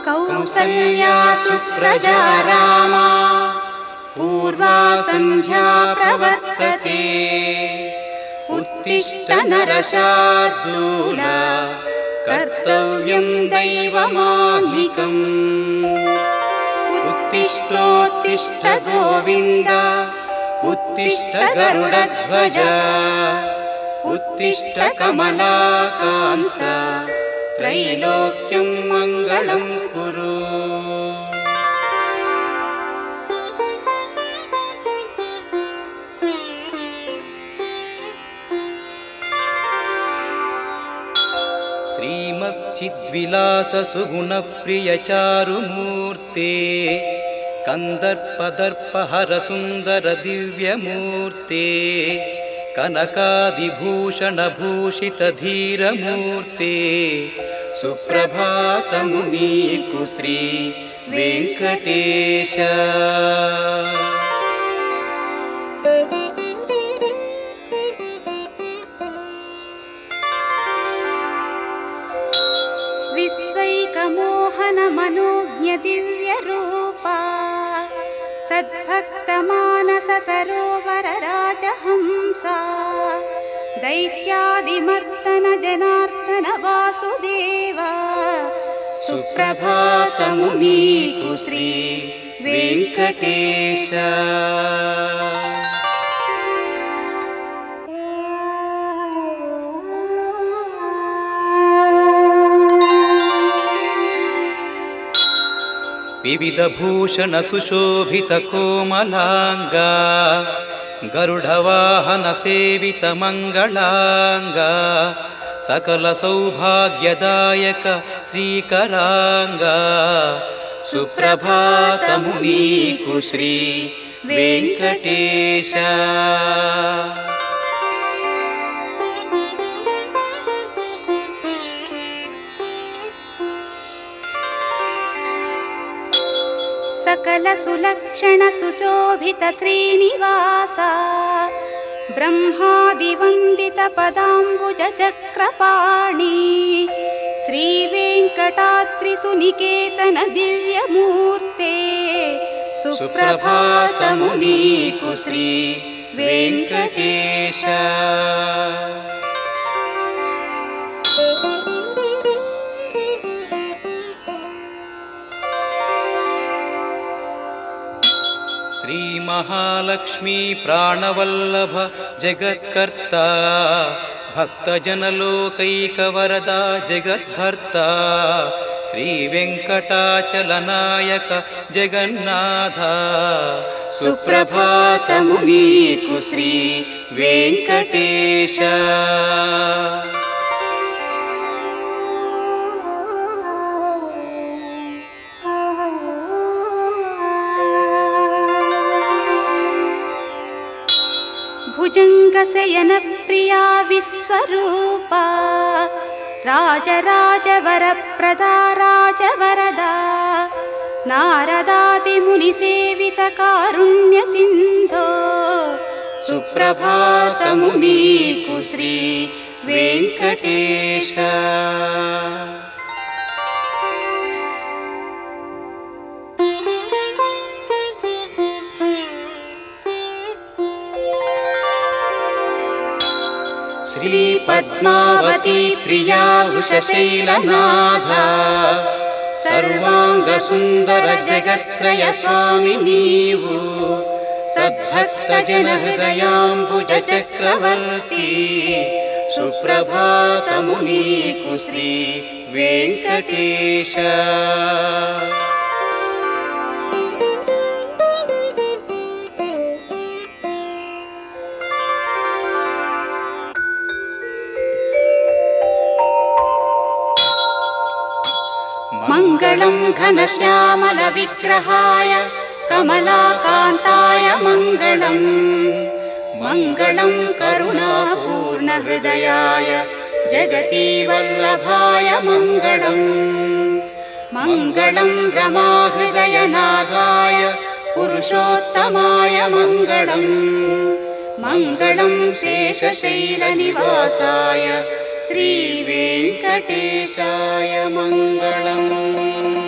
कौसल्या सुप्रजा रामा पूर्वा सन्ध्या प्रवर्तते उत्तिष्ठ नरशार्दूल कर्तव्यं दैवमाह्निकम् उत्तिष्ठोत्तिष्ठ गोविन्द उत्तिष्ठ गरुडध्वज उत्तिष्ठ कमलाकान्त त्रैलोक्यं मङ्गलं कुरु। श्रीमच्चिद्विलास सुगुणप्रिय चारुमूर्ते कंदर्पदर्पहर सुंदर दिव्यमूर्ते कनकादिभूषण भूषित धीरमूर्ते सुप्रभातमु नीकु श्री वेंकटेश। विश्वैकमोहन मनोज्ञ दिव्य रूपा सद्भक्त मानस सरोवर राजहंसा दैत्यादिमर्दन जनार्दन वासुदेवा सुप्रभातमु नीकु श्री वेंकटेश। विविध भूषण सुशोभित कोमलांगा गरुडवाहन सेवित मंगलांगा सकल सौभाग्यदायक श्रीकरांगा सुप्रभातमु नीकु श्री वेंकटेश। सकल सुलक्षण सुशोभित श्रीनिवास ब्रह्मादिवंदित पदांबुज चक्रपाणि श्रीवेंकटाद्रि सुनिकेतन दिव्यमूर्ते सुप्रभातमु नीकु श्री वेंकटेश। श्री महालक्ष्मी प्राणवल्लभ जगत्कर्ता भक्तजनलोकैकवरदा जगद्भर्ता श्री वेंकटाचलनायक जगन्नाथ सुप्रभातमु नीकु श्री वेंकटेश। भुजंगशयन प्रिया विश्वरूपा राजराजवर प्रदा राजवरदा नारदादि मुनिसेवित कारुण्य सिंधो सुप्रभातमु नीकु श्री वेंकटेश। श्री पद्मावती प्रिया वृषशैलनाथा सर्वांग सुंदर जगत्त्रय स्वामी नीवु सद्भक्त जन हृदयांबुज चक्रवर्ती सुप्रभातमु नीकु श्री वेंकटेश। मंगलं घनश्यामल विग्रहाय कमलाकान्ताय मंगलं मंगलं करुणापूर्ण हृदयाय जगती वल्लभाय मंगलं मंगलं रमा हृदयनाथाय पुरुषोत्तमाय मंगलं मंगलं शेषशैलनिवासाय श्री वेंकटेशाय मंगलम्।